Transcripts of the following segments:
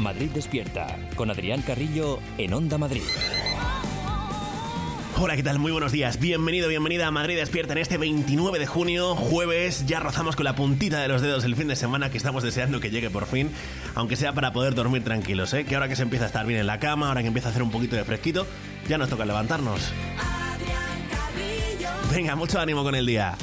Madrid Despierta, con Adrián Carrillo en Onda Madrid. Hola, ¿qué tal? Muy buenos días. Bienvenido, bienvenida a Madrid Despierta en este 29 de junio, jueves. Ya rozamos con la puntita de los dedos el fin de semana que estamos deseando que llegue por fin, aunque sea para poder dormir tranquilos, ¿eh? Que ahora que se empieza a estar bien en la cama, ahora que empieza a hacer un poquito de fresquito, ya nos toca levantarnos. Venga, mucho ánimo con el día.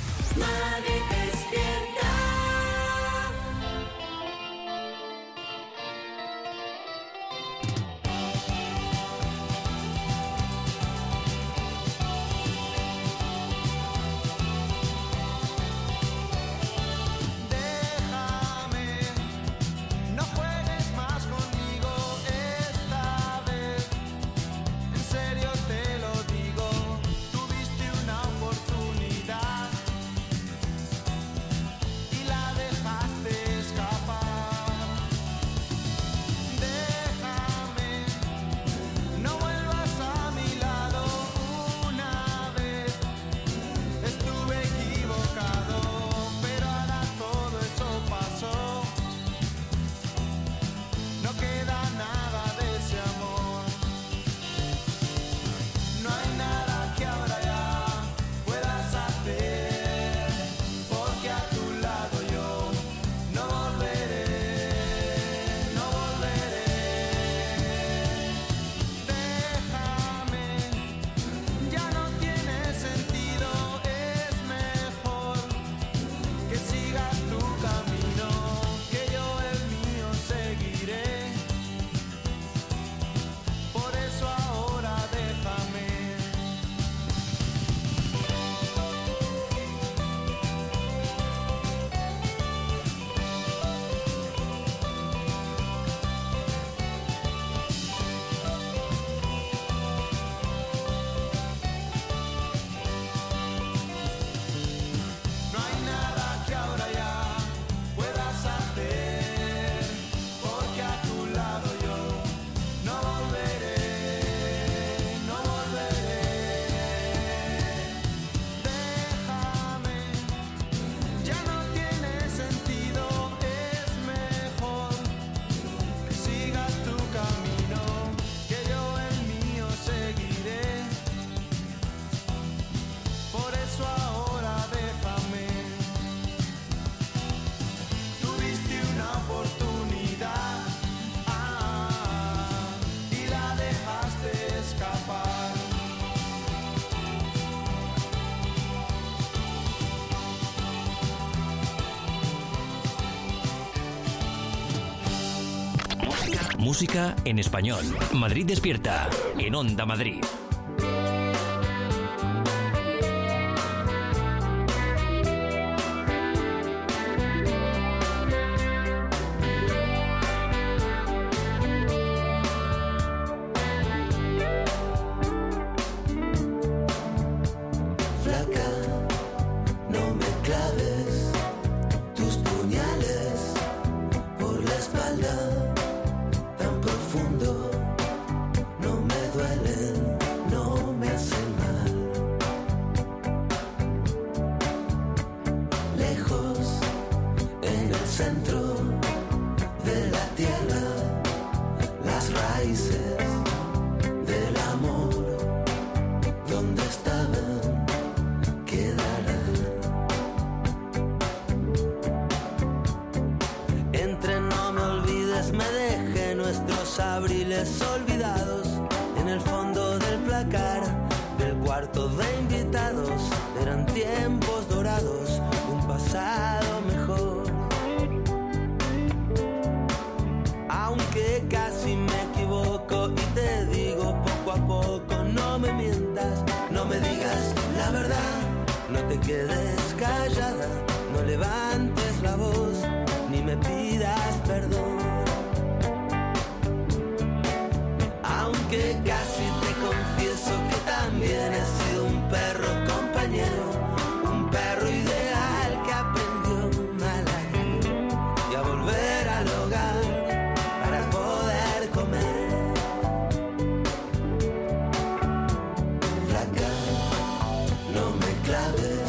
Música en español. Madrid Despierta, en Onda Madrid.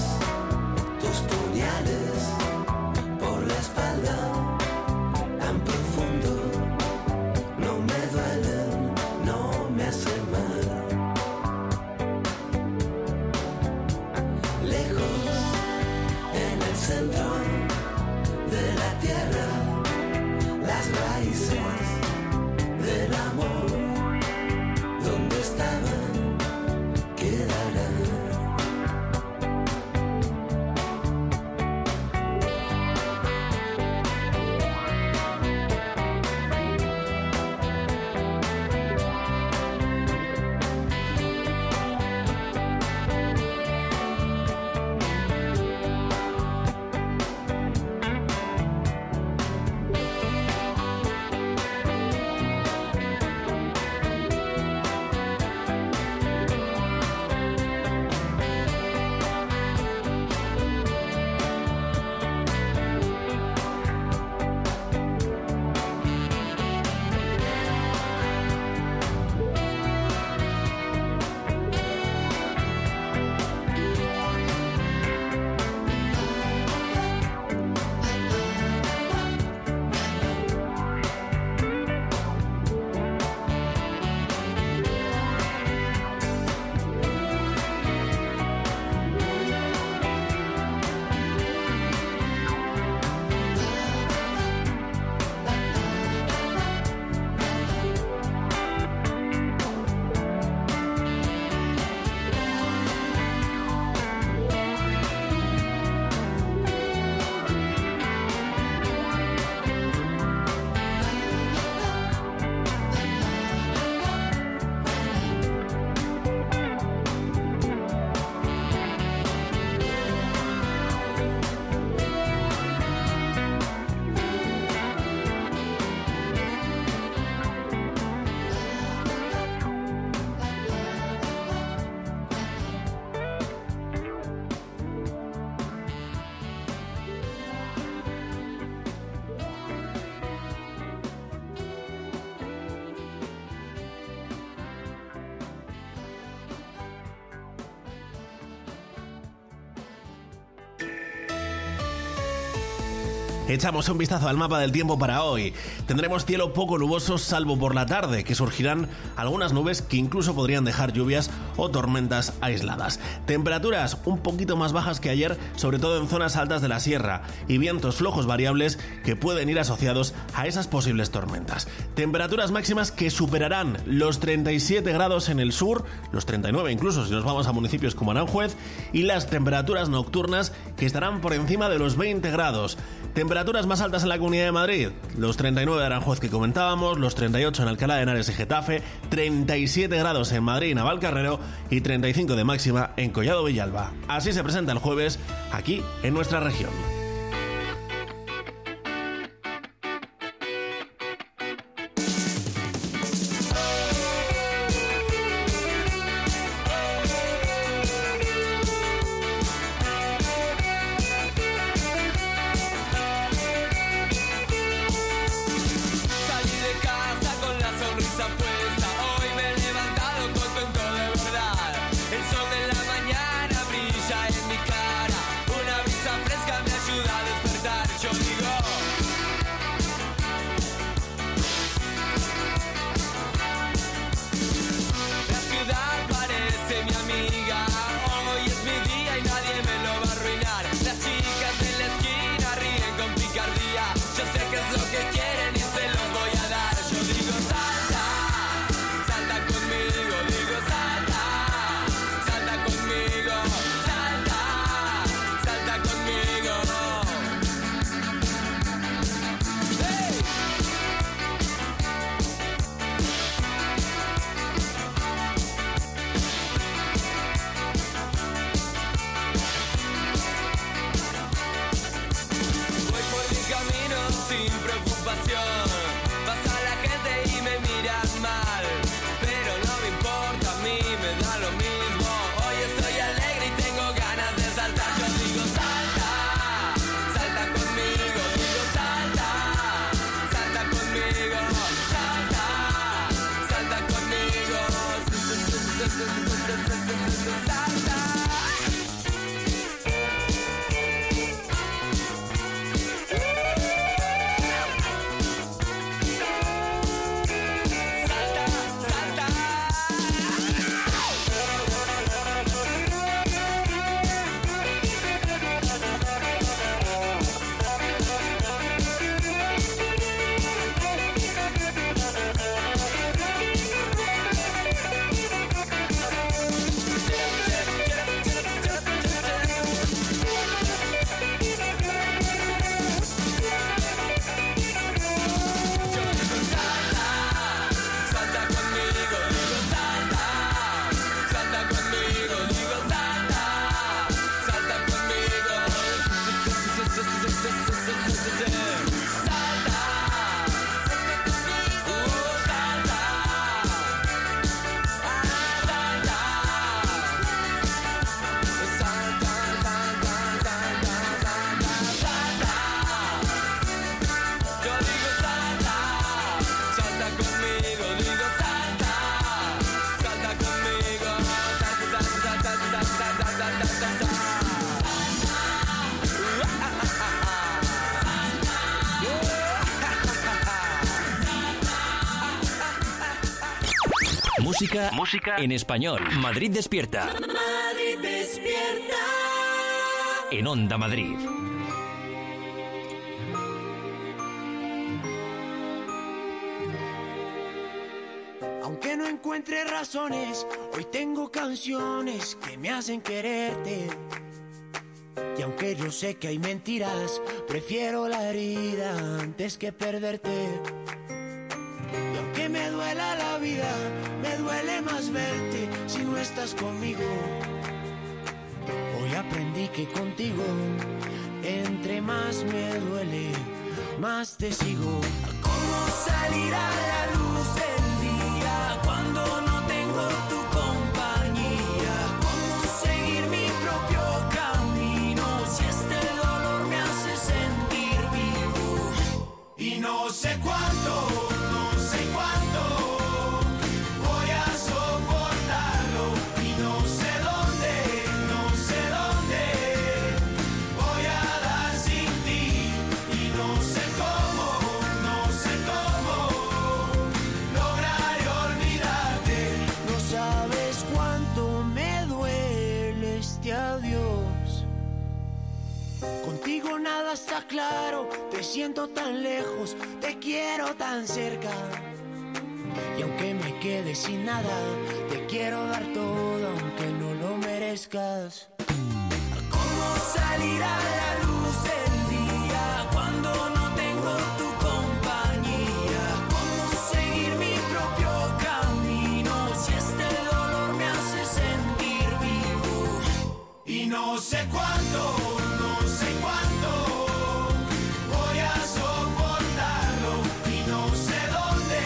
Tus puñales por la espalda tan profundo. Echamos un vistazo al mapa del tiempo para hoy. Tendremos cielo poco nuboso salvo por la tarde, que surgirán algunas nubes que incluso podrían dejar lluvias o tormentas aisladas. Temperaturas un poquito más bajas que ayer, sobre todo en zonas altas de la sierra, y vientos flojos variables que pueden ir asociados a esas posibles tormentas. Temperaturas máximas que superarán los 37 grados en el sur, los 39 incluso si nos vamos a municipios como Aranjuez, y las temperaturas nocturnas que estarán por encima de los 20 grados. Temperaturas más altas en la Comunidad de Madrid, los 39 de Aranjuez que comentábamos, los 38 en Alcalá de Henares y Getafe, 37 grados en Madrid y Navalcarnero y 35 de máxima en Collado Villalba. Así se presenta el jueves aquí en nuestra región. Música en español. Madrid despierta. Madrid despierta. En Onda Madrid. Aunque no encuentre razones, hoy tengo canciones que me hacen quererte. Y aunque yo sé que hay mentiras, prefiero la herida antes que perderte. Y aunque me duela la vida, me duele más verte si no estás conmigo. Hoy aprendí que contigo, entre más me duele, más te sigo. ¿Cómo salir a la luz del día cuando no tengo tu compañía? ¿Cómo seguir mi propio camino si este dolor me hace sentir vivo? Y no sé cuánto voy a soportarlo, y no sé dónde voy a dar sin ti, y no sé cómo lograr olvidarte. No sabes cuánto me duele este adiós. Contigo nada está claro, te siento tan lejos, te quiero tan cerca. Y aunque me quede sin nada, te quiero dar todo aunque no lo merezcas. ¿Cómo salir a la luz del día cuando no tengo tu compañía? ¿Cómo seguir mi propio camino si este dolor me hace sentir vivo? Y no sé cuánto voy a soportarlo. Y no sé dónde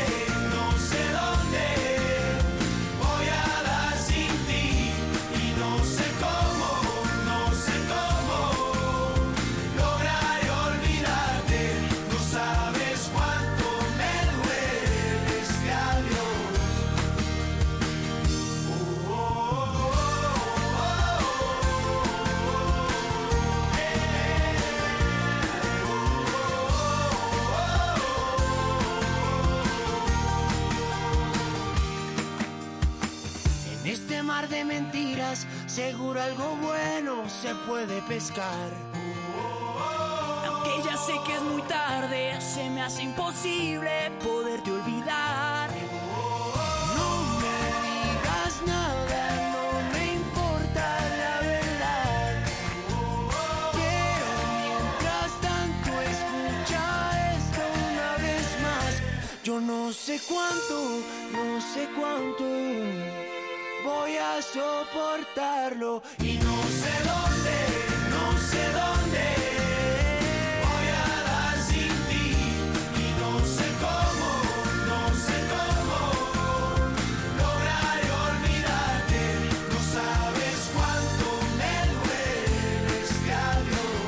voy a dar sin ti. Y no sé cómo lograr olvidarte. No sabes cuánto me duele este adiós. En este mar de mentiras, seguro algo bueno se puede pescar. Aunque ya sé que es muy tarde, se me hace imposible poderte olvidar. No me digas nada, no me importa la verdad. Pero mientras tanto escucha esto una vez más. Yo no sé cuánto voy a soportarlo. Y no sé dónde voy a dar sin ti. Y no sé cómo lograr olvidarte. No sabes cuánto me duele este adiós.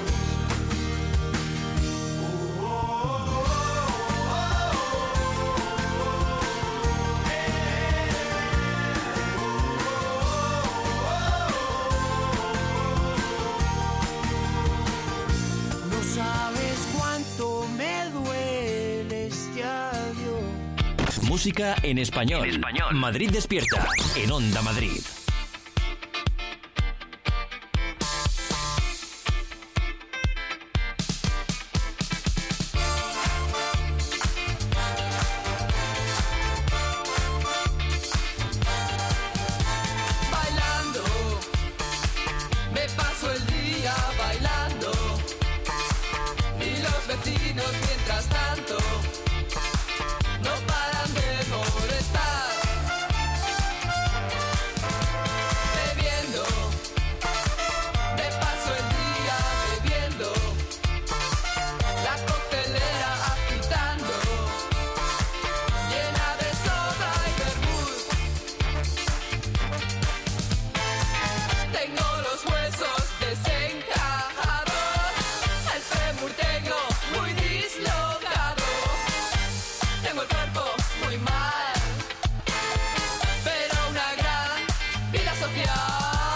No sabes cuánto me duele este adiós. Música en español. Madrid despierta en Onda Madrid. Bailando, me paso el día bailando. Y los vecinos mientras tanto no paran de molestar. Bebiendo, me paso el día bebiendo. La coctelera agitando, llena de soda y vermut. Tengo los huesos desencajados, el fémur tengo muy dislocado. Tengo el cuerpo muy mal, pero una gran vida social.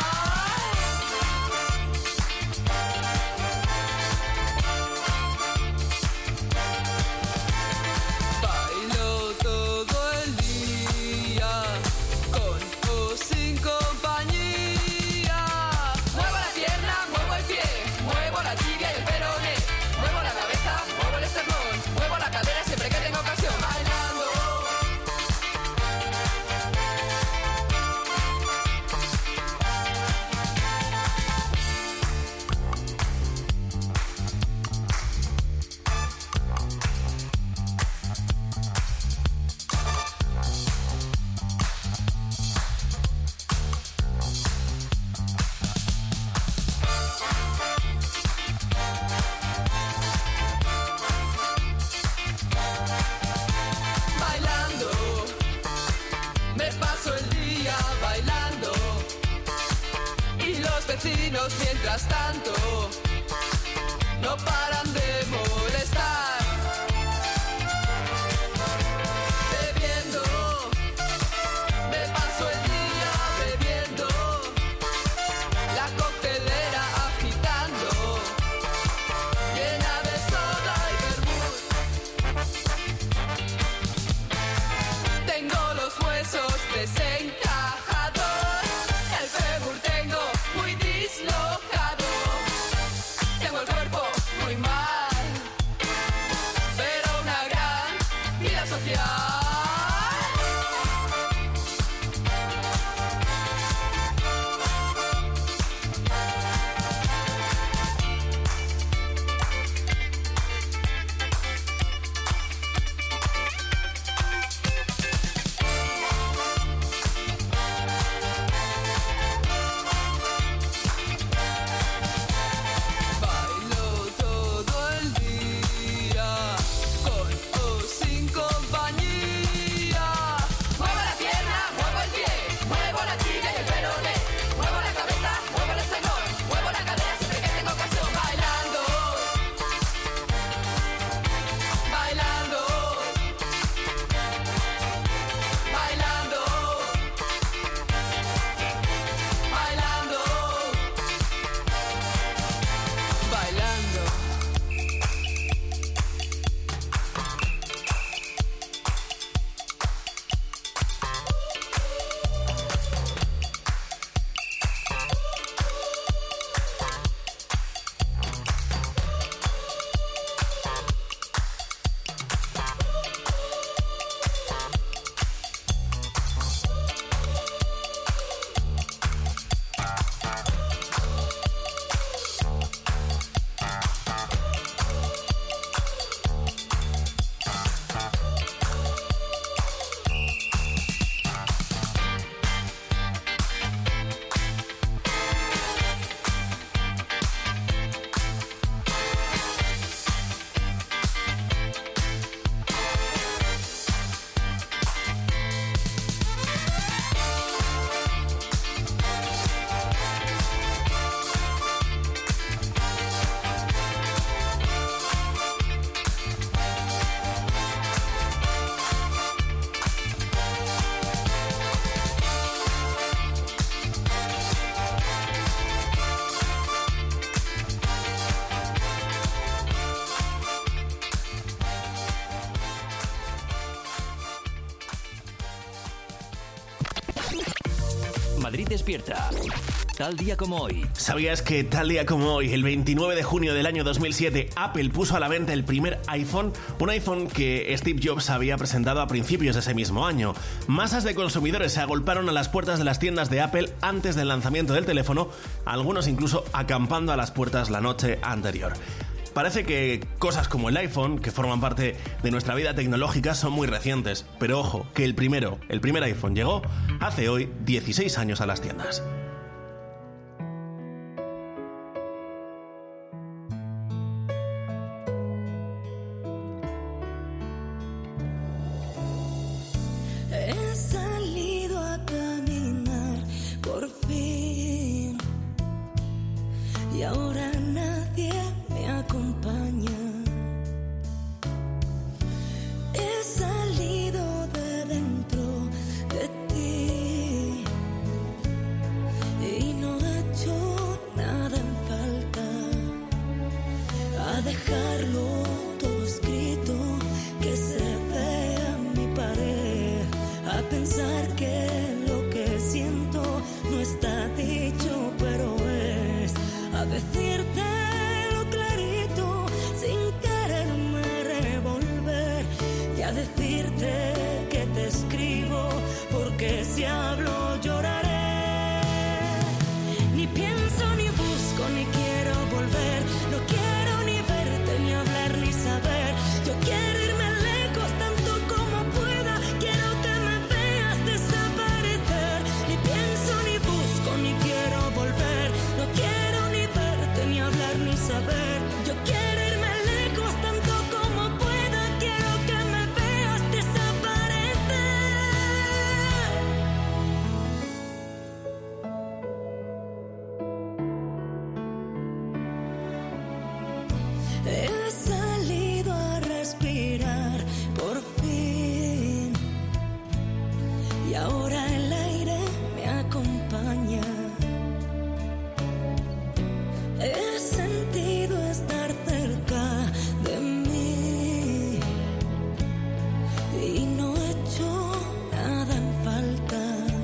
Bailo todo el día, con o sin compañía. Muevo la pierna, muevo el pie, muevo la tibia y el peroné. Muevo la cabeza, muevo el esternón, muevo la cadera siempre que tengo ocasión. Bailando. Bailando, me paso el día bailando. Y los vecinos mientras tanto no paran de molestar. Bebiendo, me paso el día bebiendo. La coctelera agitando, llena de soda y vermut. Madrid Despierta. Tal día como hoy. ¿Sabías que tal día como hoy, el 29 de junio del año 2007, Apple puso a la venta el primer iPhone? Un iPhone que Steve Jobs había presentado a principios de ese mismo año. Masas de consumidores se agolparon a las puertas de las tiendas de Apple antes del lanzamiento del teléfono, algunos incluso acampando a las puertas la noche anterior. Parece que cosas como el iPhone, que forman parte de nuestra vida tecnológica, son muy recientes. Pero ojo, que el primer iPhone llegó hace hoy 16 años a las tiendas. He salido a caminar por fin y ahora nadie me acompaña. He salido de dentro de ti y no he hecho nada en falta. A dejarlo todo escrito, que se vea en mi pared. A pensar que lo que siento no está dicho, pero es a decirte lo clarito sin quererme revolver y a decirte que te escribo porque si hablo lloraré. Ni pienso ni busco ni quiero volver, no quiero ni verte ni hablar ni saber. Yo quiero irme lejos tanto como pueda, quiero que me veas desaparecer. Ni pienso ni busco ni quiero volver, no quiero ni verte ni hablar ni saber. Yo quiero irme lejos tanto como pueda, quiero que me veas desaparecer. He salido a respirar por fin y ahora el aire me acompaña. He sentido estar cerca de mí y no he hecho nada en falta.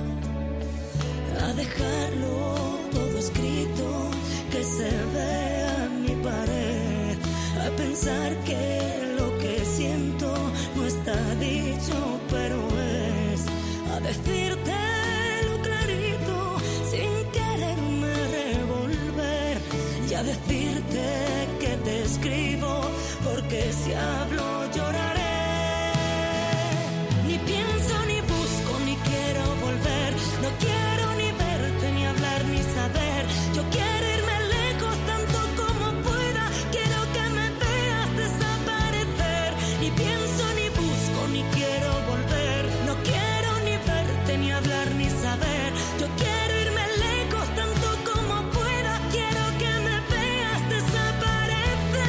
A dejarlo todo escrito, que se vea en mi pared. A pensar que lo que siento no está dicho, pero es a decirte lo clarito sin quererme revolver y a decirte que te escribo porque si hablo lloraré. Ni pienso ni busco ni quiero volver, no quiero ni verte ni hablar ni saber. Yo quiero irme lejos tanto como pueda, quiero que me veas desaparecer. Ni pienso ni busco ni quiero volver, no quiero ni verte ni hablar ni saber. Yo quiero irme lejos tanto como pueda, quiero que me veas desaparecer.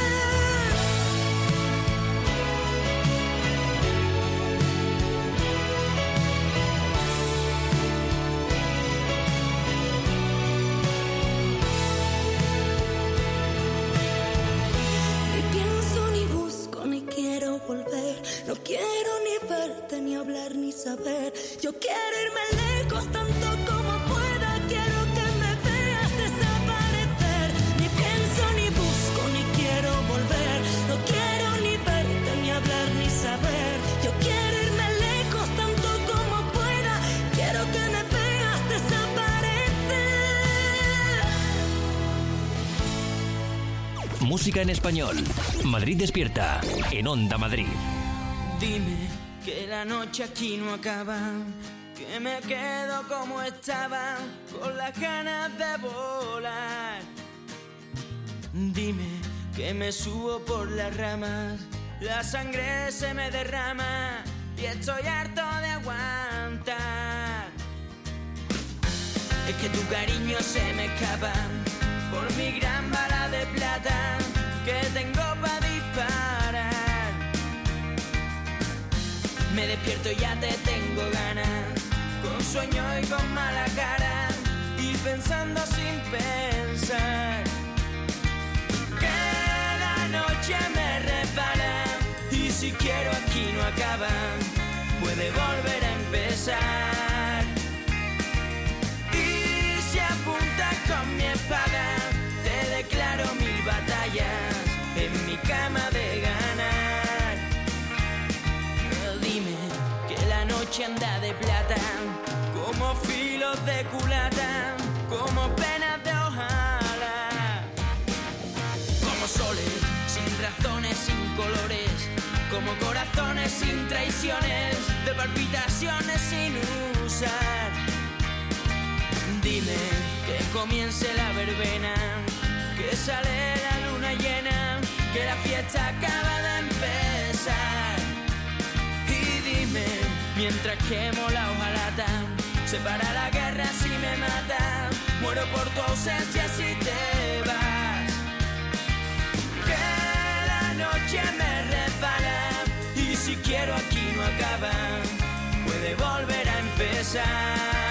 Ni pienso ni busco ni quiero volver, no quiero ni verte ni hablar ni saber. Yo quiero irme lejos tanto como pueda, quiero que me veas desaparecer. Ni pienso ni busco ni quiero volver, no quiero ni verte ni hablar ni saber. Yo quiero irme lejos tanto como pueda, quiero que me veas desaparecer. Música en español. Madrid Despierta. En Onda Madrid. Dime que la noche aquí no acaba, que me quedo como estaba, con las ganas de volar. Dime que me subo por las ramas, la sangre se me derrama y estoy harto de aguantar. Es que tu cariño se me escapa por mi gran bala de plata que tengo para disparar. Me despierto y ya te tengo ganas, con sueño y con mala cara, y pensando sin pensar. Que la noche me resbala, y si quiero aquí no acaba, puede volver a empezar. noche anda de plata, como filos de culata, como penas de hojalata, como soles sin razones, sin colores, como corazones sin traiciones, de palpitaciones sin usar. Dime que comience la verbena, que sale la luna llena, que la fiesta acaba de empezar. Y dime, mientras quemo la hojalata, se para la guerra si me mata, muero por tu ausencia si te vas. Que la noche me resbala y si quiero aquí no acaba, puede volver a empezar.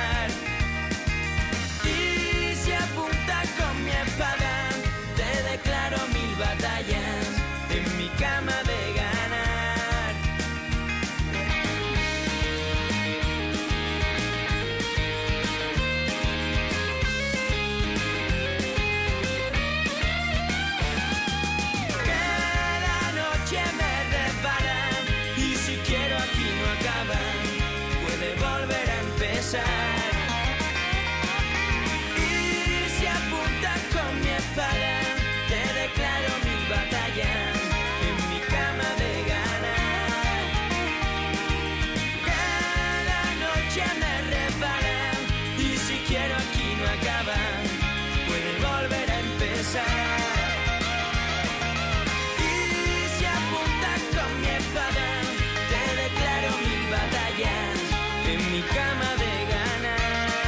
Y si apuntas con mi espada, te declaro 1000 batallas en mi cama de ganar. Que la noche me resbala y si quiero aquí no acaba, puede volver a empezar. Te declaro 1000 batallas en mi cama de ganar. Cada noche me resbala y si quiero aquí no acaba, puede volver a empezar. Y si apuntas con mi espada, te declaro 1000 batallas en mi cama de ganar.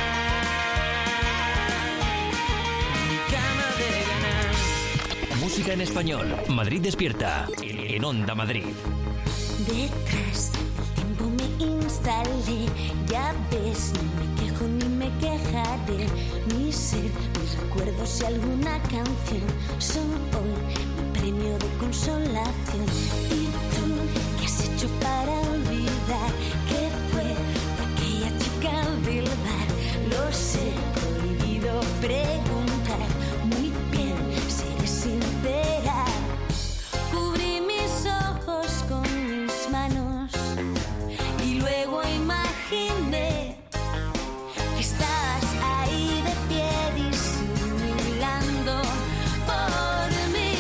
Música en español. Madrid despierta. En Onda Madrid. Detrás del tiempo me instalé. Ya ves, no me quejo ni me quejaré. Mi ser, mis recuerdos y alguna canción son hoy mi premio de consolación. ¿Y tú qué has hecho para olvidar qué fue de aquella chica del bar? Lo sé, prohibido preguntar. Muy bien, seré sincera. Cubrí mis ojos con mis manos y luego imaginé que estabas ahí de pie disimulando por mí.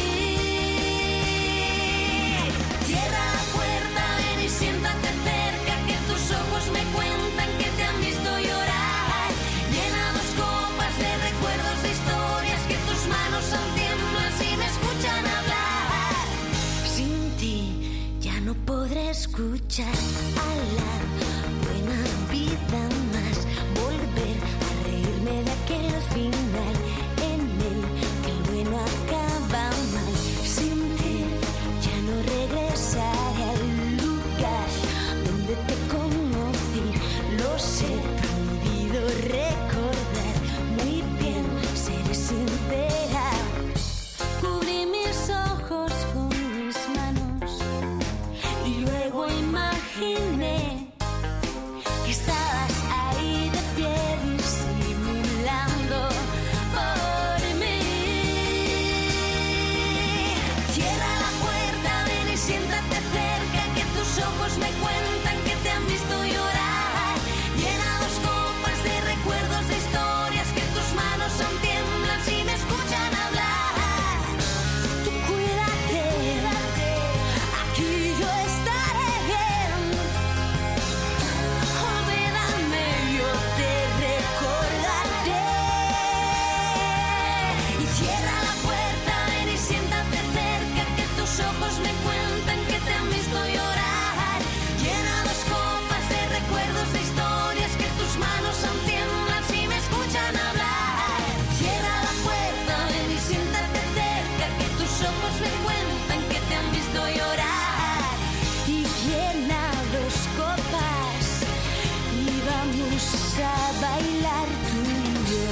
Cierra la puerta, ven y siéntate cerca, que tus ojos me cuentan que te han visto llorar. Llena 2 copas de recuerdos, de historias, que tus manos aún tiemblan si me escuchan hablar. Sin ti ya no podré escuchar a la buena vida más, volver a reírme de aquel final en el que el bueno acaba mal. Sin ti ya no regresaré al lugar donde te conocí. Lo sé, prohibido recordar. Muy bien, seré sincera. Cubrí mis ojos con mis manos y luego imaginé que estabas ahí de pie disimulando por mí. Cierra la puerta, ven y siéntate cerca, que tus ojos me cuentan que te han visto llorar. Llena 2 copas de recuerdos, de historias, que tus manos aún tiemblan si me escuchan hablar. Tú cuídate, aquí yo estaré bien. Olvídame, yo te recordaré. Y cierra la puerta, ven y siéntate cerca, que tus ojos me cuentan que te han visto llorar. Llena 2 copas de recuerdos, de historias, que tus manos aún tiemblan si me escuchan hablar. Cierra la puerta, ven y siéntate cerca, que tus ojos me cuentan que te han visto llorar. Y llena 2 copas y vamos a bailar tú y yo.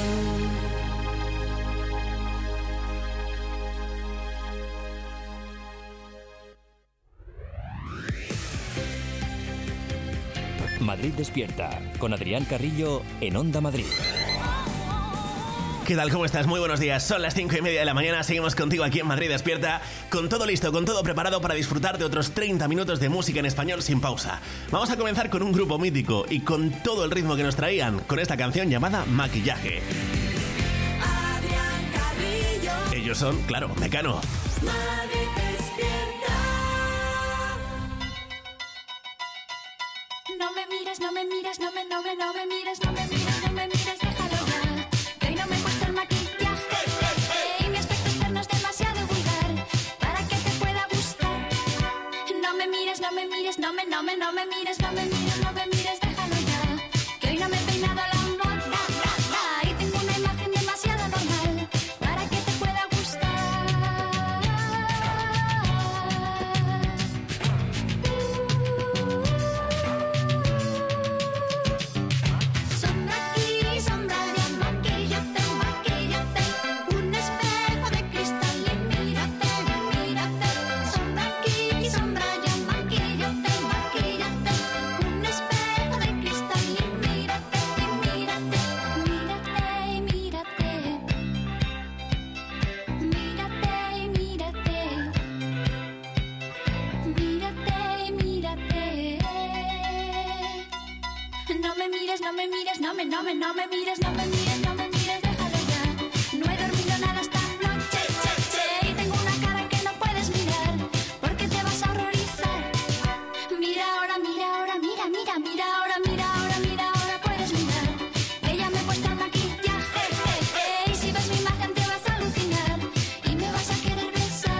Madrid despierta. Con Adrián Carrillo en Onda Madrid. ¿Qué tal? ¿Cómo estás? Muy buenos días. Son las 5:30 de la mañana. Seguimos contigo aquí en Madrid Despierta, con todo listo, con todo preparado para disfrutar de otros 30 minutos de música en español sin pausa. Vamos a comenzar con un grupo mítico y con todo el ritmo que nos traían, con esta canción llamada Maquillaje. Adrián Carrillo. Ellos son, claro, Mecano. Madrid Despierta. No me mires, no me mires, no me mires, no me mires, no me mires, déjalo ya. Que hoy no me he puesto el maquillaje y mi aspecto externo es demasiado vulgar para que te pueda gustar. No me mires, no me mires, no me mires, no me mires, déjalo ya. Que hoy no me he peinado a la moda y tengo una imagen demasiado normal para que te pueda gustar. Sombra aquí, sombra allá, maquíllate, maquíllate. Un espejo de cristal y mírate, mírate. Sombra aquí, sombra allá, maquíllate, maquíllate. Un espejo de cristal y mírate, mírate. Mírate, mírate. Mírate, mírate. Mírate, mírate. No me mires, no me mires, no me mires, no me mires, no me mires, déjalo ya. No he dormido nada esta noche, y tengo una cara que no puedes mirar, porque te vas a horrorizar. Mira ahora, mira ahora, mira, mira, mira ahora, mira ahora, mira ahora, puedes mirar. Que ya me he puesto el maquillaje, y si ves mi imagen te vas a alucinar, y me vas a querer besar.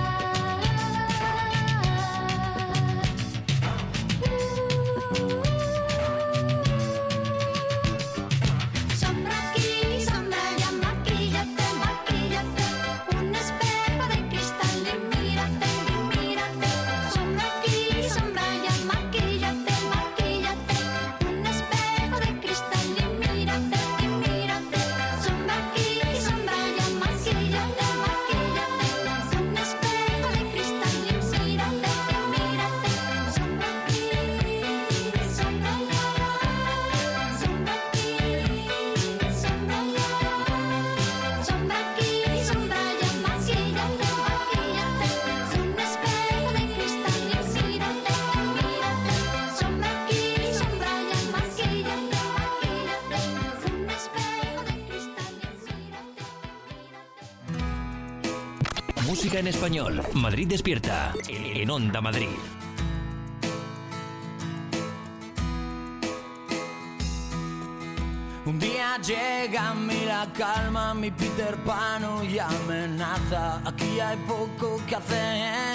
Sombra aquí, sombra allá, maquíllate, maquíllate. Un espejo de cristal y mírate, mírate. Sombra aquí, sombra allá, maquíllate, maquíllate. Un espejo de cristal y mírate, mírate. Sombra aquí, sombra allá, maquíllate, maquíllate. Un espejo de cristal y mírate, mírate. Sombra aquí, sombra allá. Sombra aquí, sombra allá. Sombra aquí, sombra allá, maquíllate, maquíllate. Un espejo de cristal y mírate, mírate. Sombra aquí, sombra allá, maquíllate, maquíllate. Un espejo de cristal y mírate. Música en español. Madrid Despierta. En Onda Madrid. Un día llega a mí la calma, mi Peter Pan y amenaza. Aquí hay poco que hacer.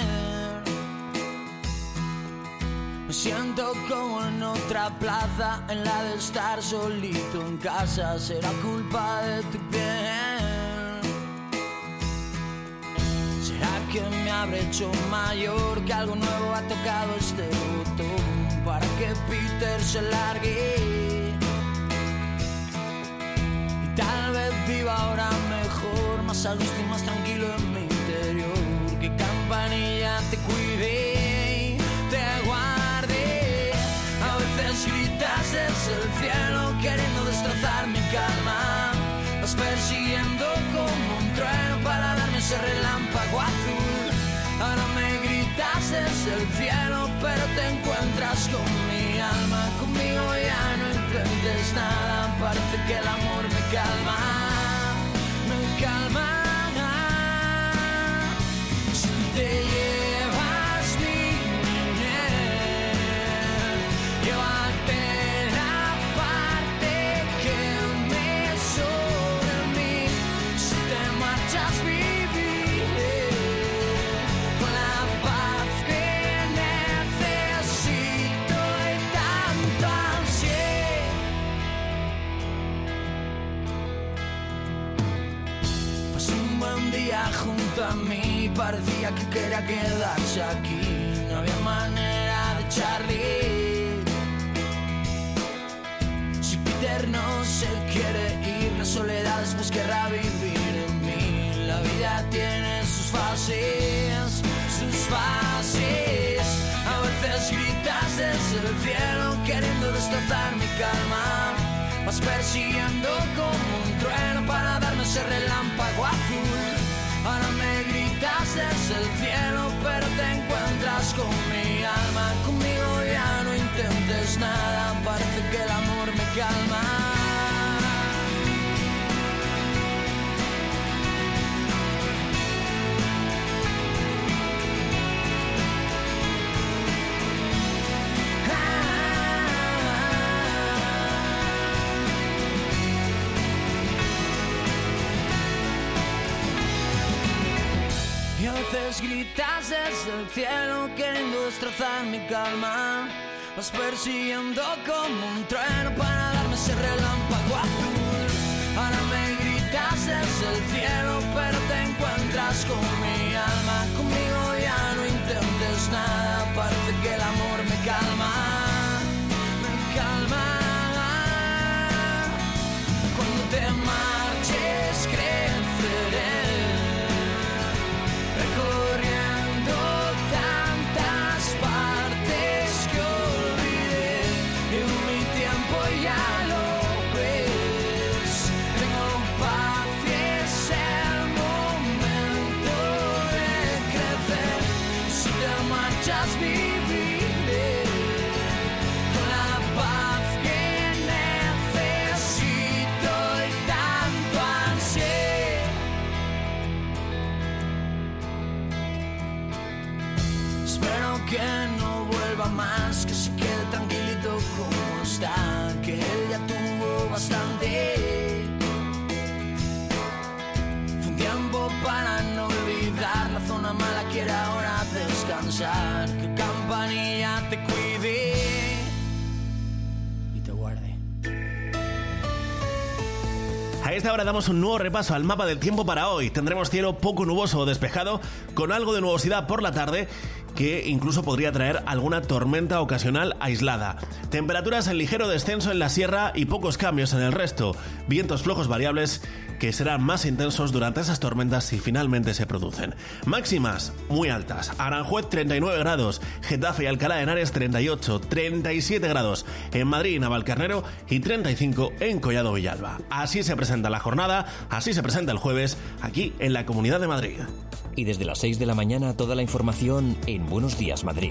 Me siento como en otra plaza, en la de estar solito en casa. Será culpa de tu piel. ¿Será que me habré hecho mayor? Que algo nuevo ha tocado este botón para que Peter se largue. Y tal vez viva ahora mejor, más a gusto y más tranquilo en mi interior. Que Campanilla te cuide y te guarde. A veces gritas desde el cielo queriendo destrozar mi calma. Vas persiguiendo como un trueno para darme ese relámpago azul. Ahora me gritas desde el cielo, pero te encuentras con mi alma. Conmigo ya no intentes nada, parece que el amor me calma, me calma. Si te llevas mi niñez, llévate la parte que me sobra a mí. Si te marchas viviré con la paz que necesito y tanto ansié. Pasé un buen día junto a mí, parecía que quería quedarse aquí. No había manera de echarle. Si Peter no se quiere ir, la soledad después querrá vivir en mí. La vida tiene sus fases, sus fases. A veces gritas desde el cielo queriendo destrozar mi calma. Vas persiguiendo como un trueno para darme ese relámpago azul. Ahora me gritas desde el cielo, pero te encuentras con mi alma. Conmigo ya no intentes nada, parece que el amor me calma. Y a veces gritas desde el cielo queriendo destrozar mi calma. Vas persiguiendo como un trueno para darme ese relámpago azul. Ahora me gritas desde el cielo, pero te encuentras con mi alma. Conmigo ya no intentes nada, parece que el amor me calma. Me calma. Cuando te marches creceré, recorriendo tantas partes que olvidé. En mi tiempo ya lo ves. Tengo paz y es el momento de crecer. Si te marchas viviré con la paz que necesito y tanto ansié. Espero que no vuelva más, que se quede tranquilito como está, que él ya tuvo bastante. Fue un tiempo para no olvidar, la zona mala quiere ahora descansar. Que Campanilla te cuide y te guarde. A esta hora damos un nuevo repaso al mapa del tiempo para hoy. Tendremos cielo poco nuboso o despejado, con algo de nubosidad por la tarde, que incluso podría traer alguna tormenta ocasional aislada. Temperaturas en ligero descenso en la sierra y pocos cambios en el resto. Vientos flojos variables que serán más intensos durante esas tormentas si finalmente se producen. Máximas muy altas. Aranjuez 39 grados, Getafe y Alcalá de Henares 38, 37 grados en Madrid y Navalcarnero y 35 en Collado Villalba. Así se presenta la jornada, así se presenta el jueves aquí en la Comunidad de Madrid. Y desde las 6 de la mañana toda la información en Buenos Días Madrid.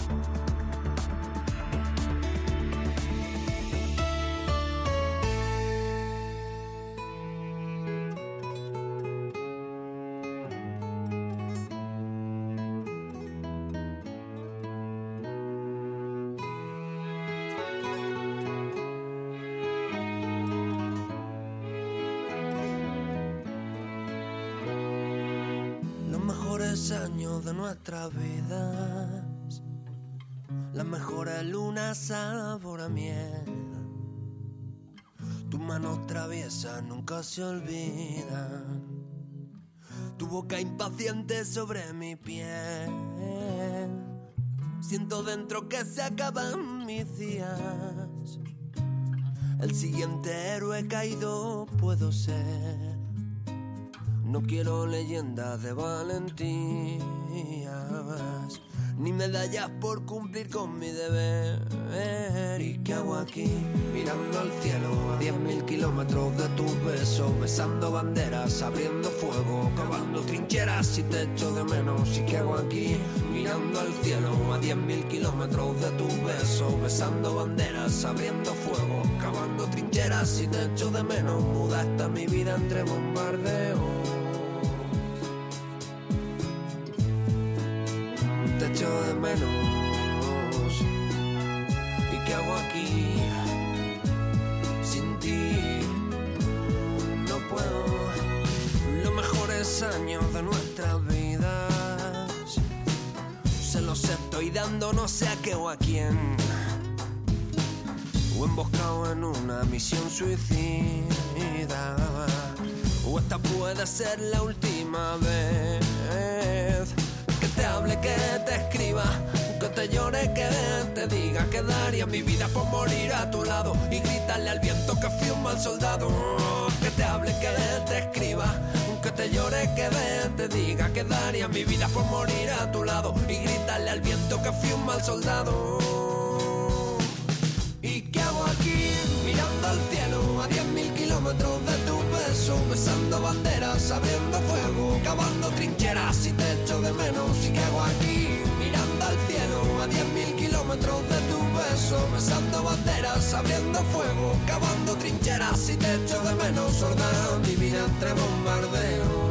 Años de nuestras vidas, las mejores lunas sabor a miel. Tus manos traviesas nunca se olvidan, tu boca impaciente sobre mi piel. Siento dentro que se acaban mis días, el siguiente héroe caído puedo ser. No quiero leyendas de valentías, ni medallas por cumplir con mi deber. ¿Y qué hago aquí? Mirando al cielo a 10.000 kilómetros de tus besos, besando banderas, abriendo fuego, cavando trincheras y te echo de menos. ¿Y qué hago aquí? Mirando al cielo a 10.000 kilómetros de tus besos, besando banderas, abriendo fuego, cavando trincheras y te echo de menos. Muda está mi vida entre bombardeos, te echo de menos. ¿Y qué hago aquí? Sin ti no puedo. Los mejores años de nuestras vidas se los estoy dando, no sé a qué o a quién, o emboscado en una misión suicida, o esta puede ser la última vez. Que te hable, que te escriba, que te llore, que te diga que daría mi vida por morir a tu lado y gritarle al viento que fui un mal soldado. Que te hable, que te escriba, que te llore, que te diga que daría mi vida por morir a tu lado y gritarle al viento que fui un mal soldado. ¿Y qué hago aquí? Mirando al cielo a 10.000 kilómetros de tu beso, beso, besando banderas, abriendo fuego, cavando trincheras y te echo de menos. ¿Y qué hago aquí? Mirando al cielo a 10.000 kilómetros de tu beso, besando banderas, abriendo fuego, cavando trincheras y te echo de menos. Ordena mi vida entre bombardeos.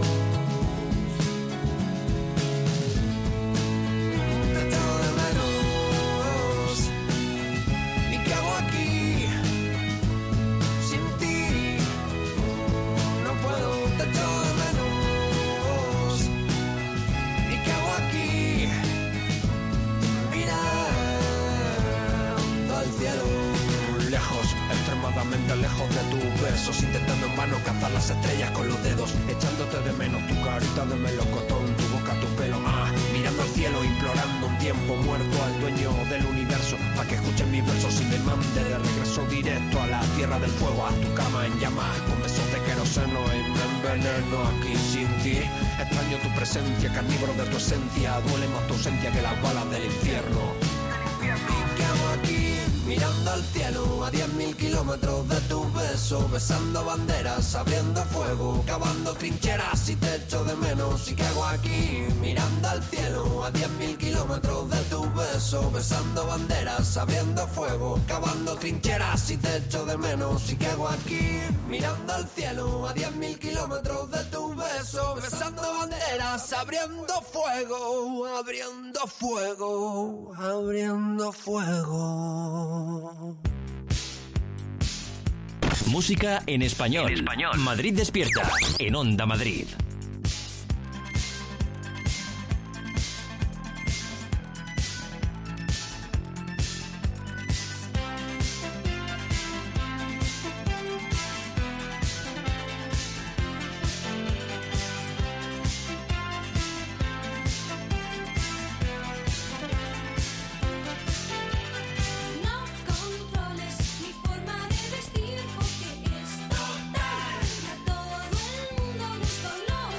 Lejos de tus besos, intentando en vano cazar las estrellas con los dedos, echándote de menos, tu carita de melocotón, tu boca, tu pelo, mirando al cielo, implorando un tiempo muerto al dueño del universo, para que escuchen mis versos y me mande de regreso directo a la tierra del fuego, a tu cama en llamas, con besos de queroseno y me enveneno aquí sin ti. Extraño tu presencia, carnívoro de tu esencia, duele más tu ausencia que las balas del infierno. ¿Y qué hago aquí? Mirando al cielo a 10.000 kilómetros de tu beso, besando banderas, abriendo fuego, cavando trincheras y te echo de menos. ¿Y qué hago aquí? Mirando al cielo a 10.000 kilómetros de tu beso, besando banderas, abriendo fuego, cavando trincheras y te echo de menos. ¿Y qué hago aquí? Mirando al cielo a 10.000 kilómetros de tu beso, besando banderas, abriendo fuego, abriendo fuego, abriendo fuego. Música en español. Madrid Despierta, en Onda Madrid. Todo el mundo gusto no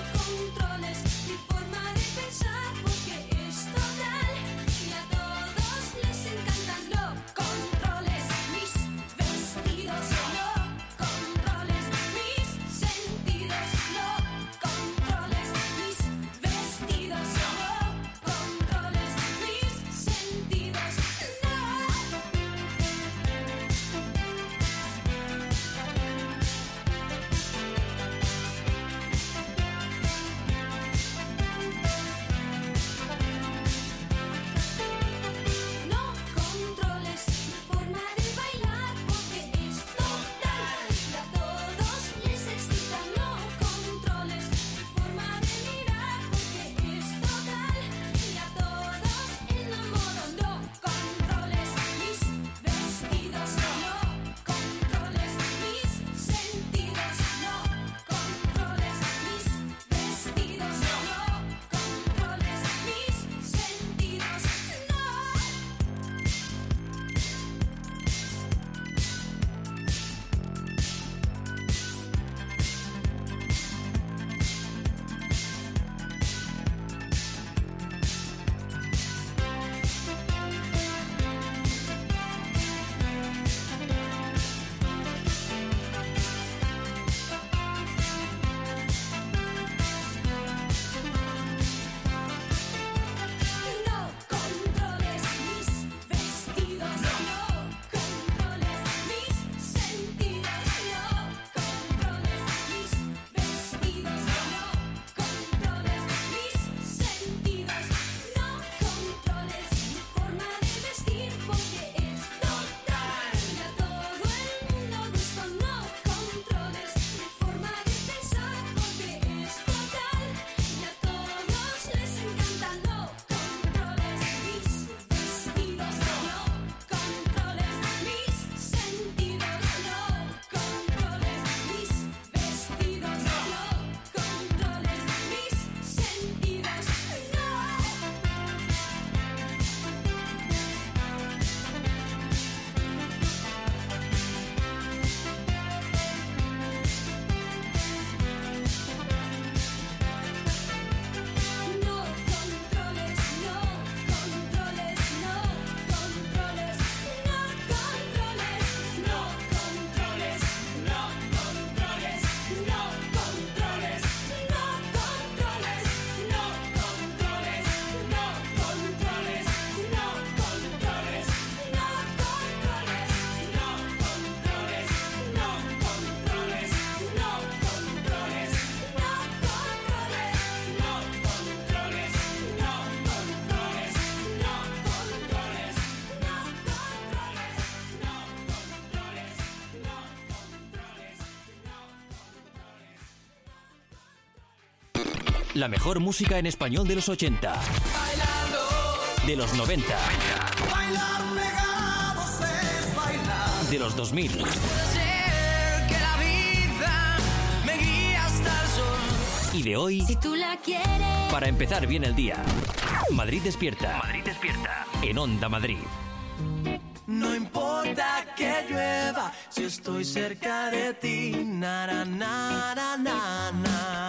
La mejor música en español de los 80, de los 90, Bailar pegados es bailar. de los 2000. Puede ser que la vida me guíe hasta el sol. Y de hoy, Si tú la quieres. para empezar bien el día. Madrid despierta. Madrid despierta. En Onda Madrid. No importa que llueva si estoy cerca de ti. Nara, nara, na, na.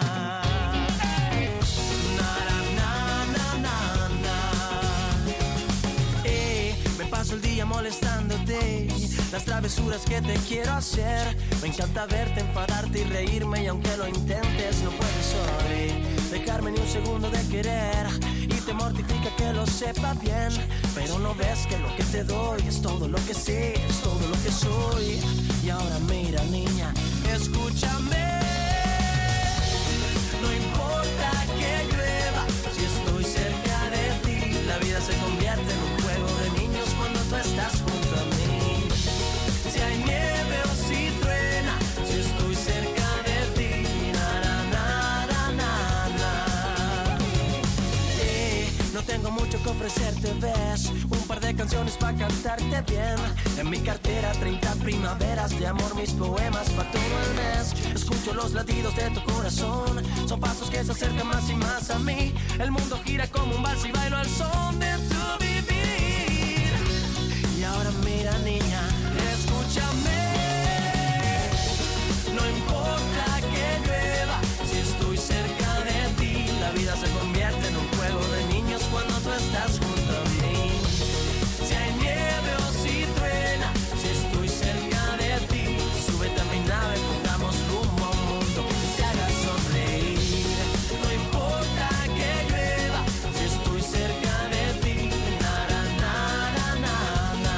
Nara, na, na, na, na. Me paso el día molestándote, las travesuras que te quiero hacer. Me encanta verte, enfadarte y reírme, y aunque lo intentes no puedes hoy dejarme ni un segundo de querer. Y te mortifica que lo sepa bien, pero no ves que lo que te doy es todo lo que sé, es todo lo que soy. Y ahora mira, niña, escúchame. No importa que llueva si estoy cerca de ti. La vida se convierte en un juego de niños cuando tú estás junto a mí. Si hay nieve o si truena, si estoy cerca de ti. Na, na, na, na, na, na. No tengo mucho que ofrecerte, ves, un par de canciones para cantarte bien. En mi cartera 30 primaveras de amor, mis poemas para todo el mes. Escucho los latidos de tu corazón, son pasos que se acercan más y más a mí. El mundo gira como un vals y bailo al son de tu vivir. Y ahora mira, niña, escúchame. No importa que llueva si estoy cerca de ti. La vida se convierte en un juego de niños cuando tú estás junto a mí. Si hay nieve o si truena, si estoy cerca de ti. Súbete a mi nave, pongamos rumbo a un mundo que te haga sonreír. No importa que llueva si estoy cerca de ti. Nara, nara, nara.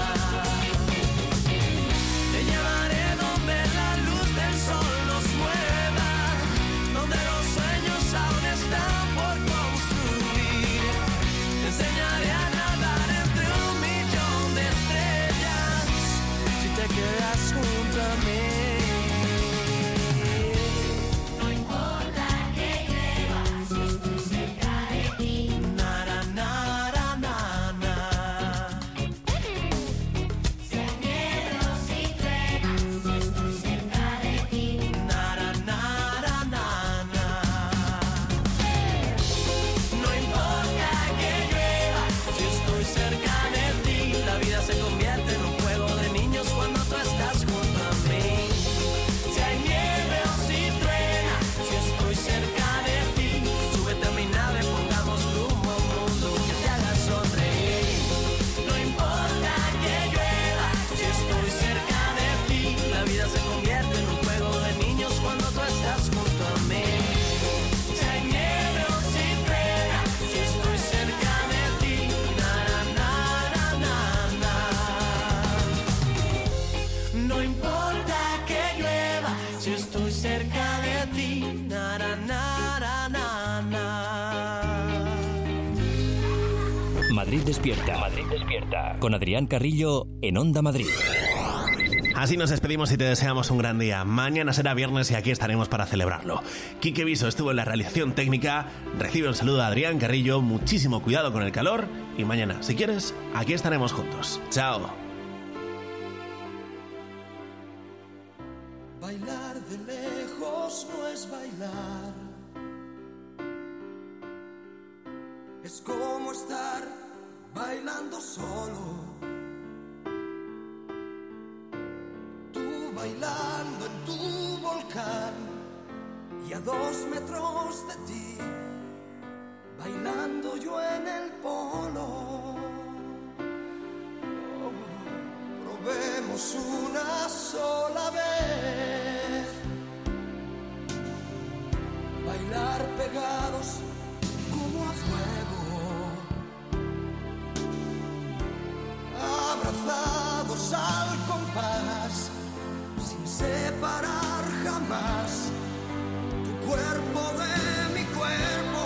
Te llevaré donde la luz del sol nos mueva, donde los sueños aún están por construir. Te enseñaré a nadar entre un millón de estrellas si te quedas junto a mí. No importa que llueva si estoy cerca de ti. Nara, nara, nara. Si hay nieve o si truena, si estoy cerca de ti. Nara, nara, nara. No importa que llueva si estoy cerca de ti. La vida se convierte en un juego de niños cuando tú estás junto a mí. Si hay nieve o si truena, si estoy cerca de ti. Súbete a mi nave, pongamos rumbo a un mundo que te haga sonreír. No importa que llueva si estoy cerca de ti. La vida se convierte en un juego de niños cuando tú estás junto a mí. Si hay nieve o si truena, si estoy cerca de ti. Nara, nara, nara. No importa que llueva si estoy cerca de ti. Nara, nara, nara. Madrid despierta. Madrid despierta. Con Adrián Carrillo en Onda Madrid. Así nos despedimos y te deseamos un gran día. Mañana será viernes y aquí estaremos para celebrarlo. Quique Viso estuvo en la realización técnica. Recibe un saludo a Adrián Carrillo. Muchísimo cuidado con el calor. Y mañana, si quieres, aquí estaremos juntos. Chao. Bailar de lejos no es bailar. Es como estar bailando solo. Tú bailando en tu volcán y a 2 metros de ti, bailando yo en el polo. Probemos una sola vez bailar pegados como a fuego, abrazados al compás, sin separar jamás tu cuerpo de mi cuerpo.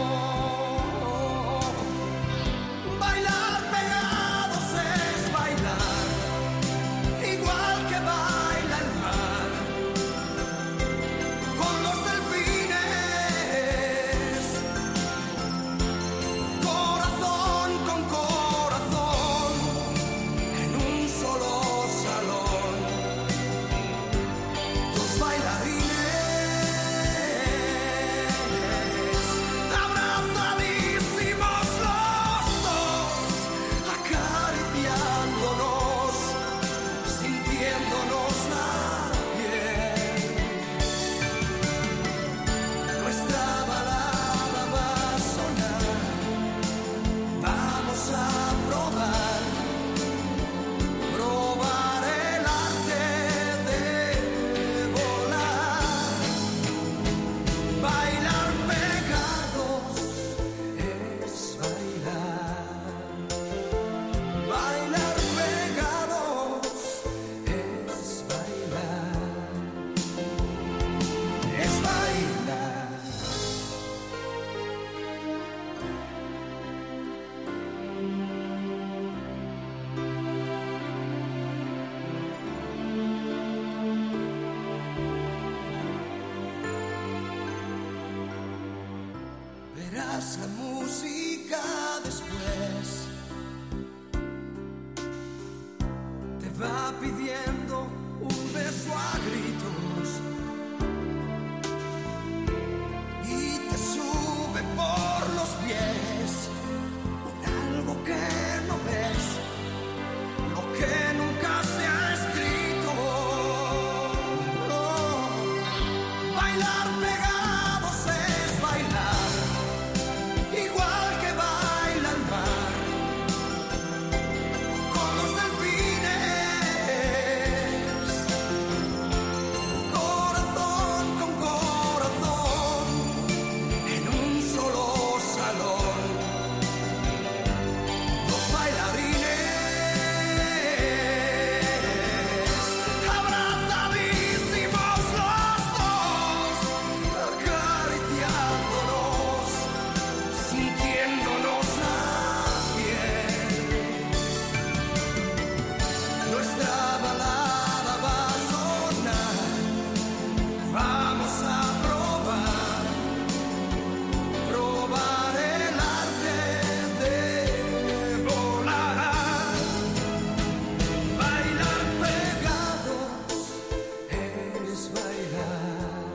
Bailar pegados es bailar igual que baila el mar con los delfines. mientras la música después te va pidiendo un beso a gritos y te sube por los pies con algo que no ves, lo que nunca se ha escrito. No. Bailar pegados es bailar, igual que baila el mar, con los delfines, corazón con corazón, en un solo salón. Los bailarines abrazadísimos los dos, acariciándonos, sintiéndonos la piel. Nuestra balada va a sonar, vamos a probar el arte de volar. Bailar pegados es bailar.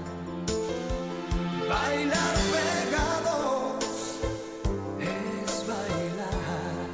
Bailar pegados es bailar.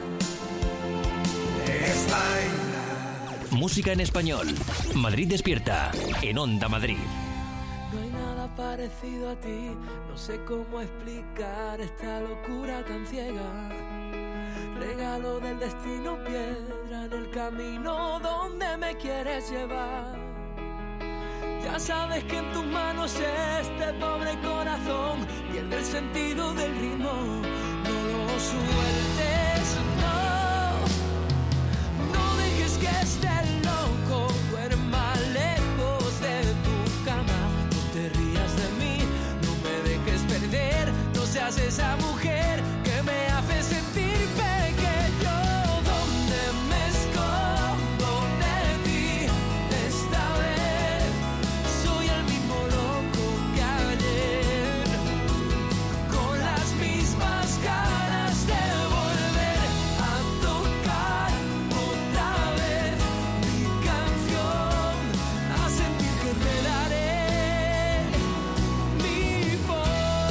Es bailar. Música en español. Madrid Despierta, en Onda Madrid. No hay nada parecido a ti, no sé cómo explicar esta locura tan ciega. Regalo del destino, piedra en el camino donde me quieres llevar. Ya sabes que en tus manos este pobre corazón pierde el sentido del ritmo. No lo sueltes, no, no dejes que esté loco, duerma lejos de tu cama. No te rías de mí, no me dejes perder, no seas esa mujer que me hace sentir pequeño. Donde me escondo de ti esta vez, soy el mismo loco que ayer, con las mismas ganas de volver a tocar otra vez mi canción, a sentir que enredaré mi voz.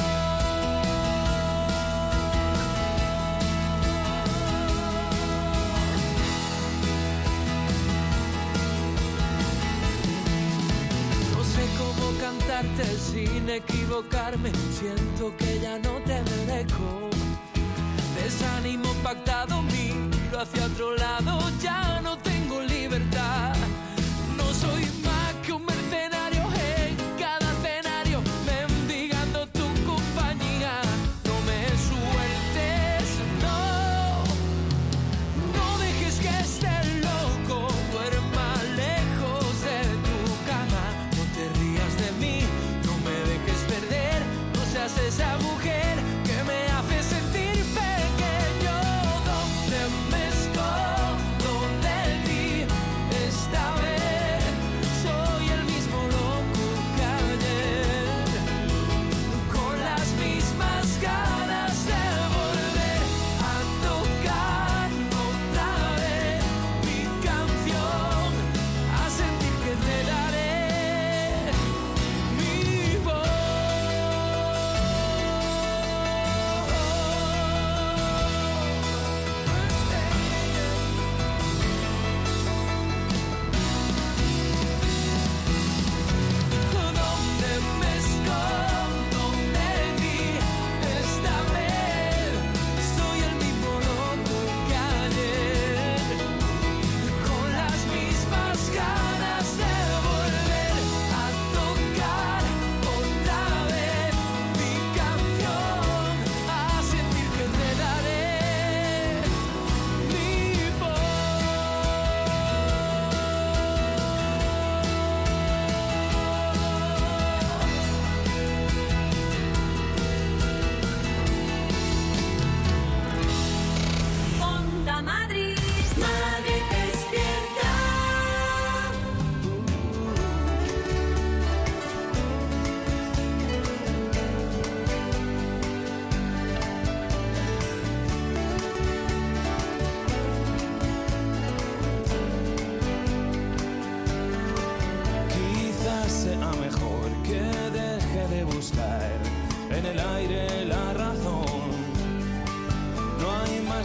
No sé cómo cantarte sin equivocarme, siento que ya no te merezco. Desánimo pactado, miro hacia otro lado, ya no tengo libertad. No soy más que un mercenario en cada escenario, mendigando tu compañía. No me sueltes, no, no dejes que esté loco, duerma lejos de tu cama. No te rías de mí, no me dejes perder, no seas esa mujer que me hace sentir pequeño. Donde me escondo de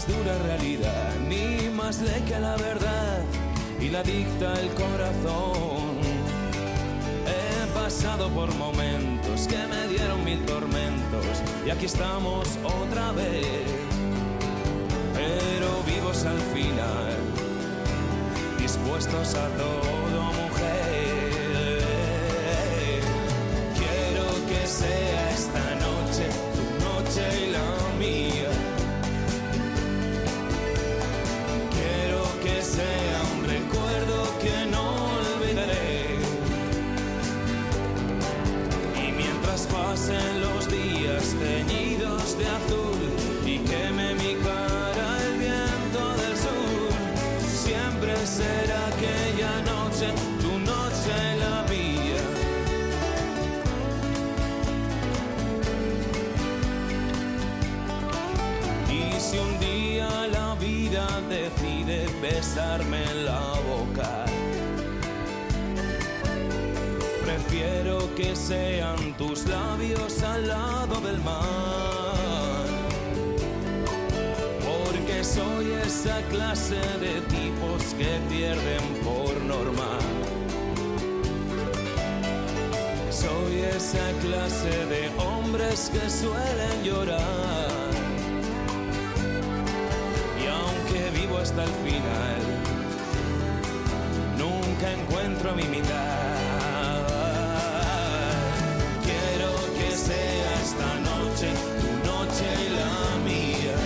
más dura realidad, ni más ley que la verdad, y la dicta el corazón. He pasado por momentos que me dieron mil tormentos, y aquí estamos otra vez, pero vivos al final, dispuestos a todo, mujer. Quiero que sea esta noche tu noche y la mía. Quiero que sea un recuerdo que no olvidaré. Y mientras pasen los días teñidos de azul y queme mi cara el viento del sur, siempre será aquella noche, tu noche y la mía. Y si un día la vida decide besarme en la boca, prefiero que sean tus labios al lado del mar, porque soy esa clase de tipos que pierden por norma. Soy esa clase de hombres que suelen llorar, y aunque vivo hasta el final, nunca encuentro a mi mitad. Quiero que sea esta noche tu noche y la mía.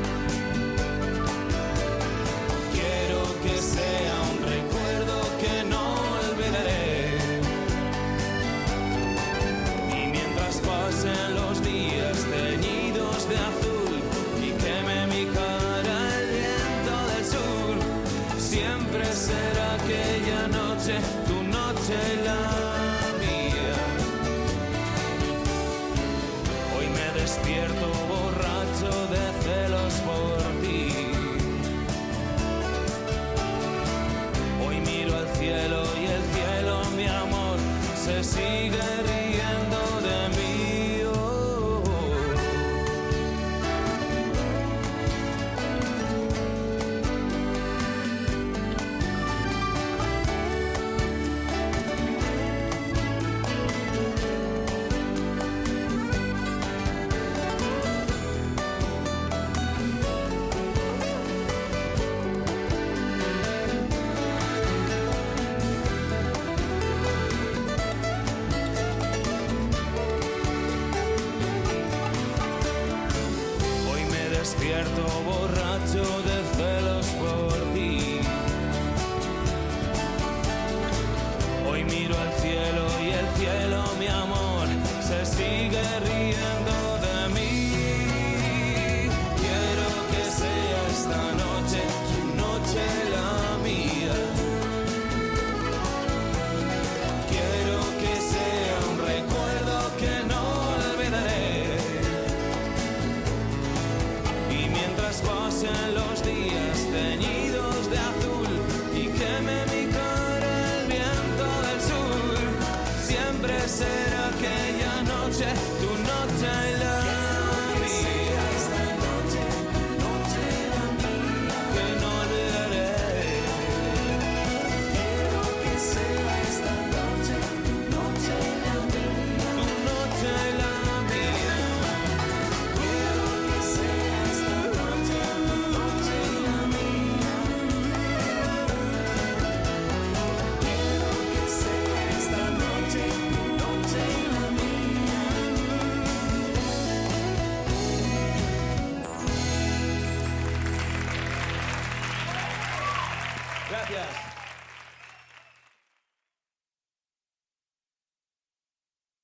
Quiero que sea un recuerdo que no olvidaré. Y mientras pasen los días teñidos de azul y queme mi cara el viento del sur, siempre será aquella noche tu noche y la mía. Hoy me despierto borracho de celos por ti. Hoy miro al cielo y el cielo, mi amor, se sigue riendo de mí. Oh, oh. Hoy me despierto borracho de celos por ti. Hoy miro al cielo y el cielo, mi amor, se sigue riendo de mí. Quiero que sea esta noche tu noche y la mía. Quiero que sea un recuerdo que no olvidaré. Y mientras pasen los días teñidos de azul y queme mi cara el viento del sur, siempre será aquella noche tu noche y la mía. Que no olvidaré. Quiero que sea esta noche tu noche y la mía. Tu noche y la mía. Quiero que sea esta noche tu noche y la mía. Quiero que sea esta noche tu noche y la mía. Gracias.